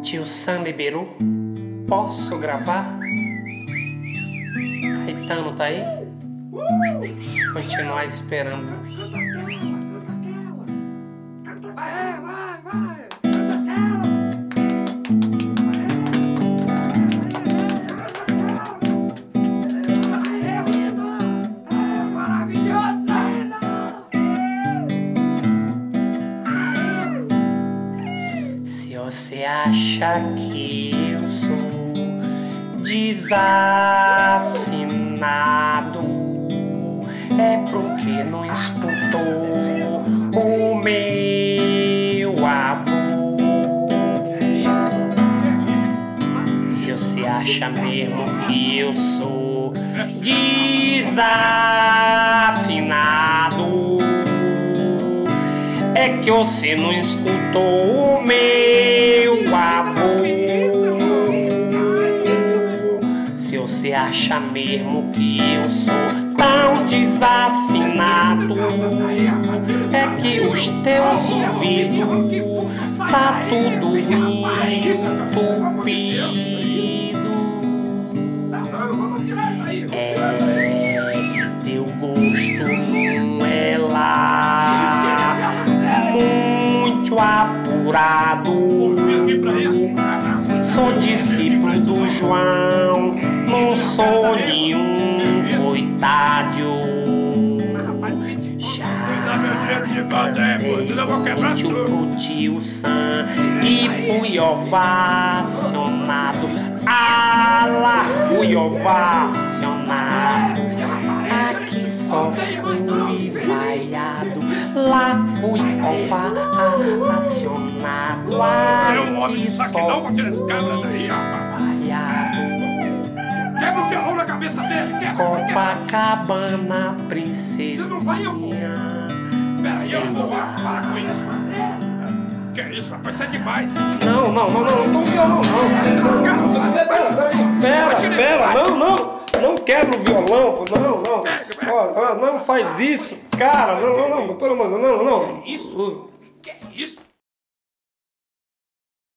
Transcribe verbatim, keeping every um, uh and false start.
Tio Sam liberou? Posso gravar? Caetano tá aí? Continuar esperando. Vai, vai, vai. Se você acha que eu sou desafinado, é porque não escutou o meu avô. Se você acha mesmo que eu sou desafinado, é que você não escutou o meu avô. Se você acha mesmo que eu sou tão desafinado, é que os teus ouvidos tá tudo entupido. É que teu gosto não é lá muito apurado. Sou discípulo do João, não sou nenhum coitado. Já cantei pro tio Sam e fui ovacionado. Ah, lá fui ovacionado. Aqui só fui vaiado, lá fui ovacionado. Aqui só fui vaiado. Quebra o violão na cabeça dele, quebra. Copacabana, princesinha. Você não vai ouvir. Peraí, eu vou lá, para com isso. Que isso, rapaz, isso é demais. Não, não, não, não, não violão não. Pera, pera, não, não. Não quebra o violão, não, não. Ó, não faz isso, cara, não, não, não, pelo amor de Deus, não, não. Que isso? Que isso?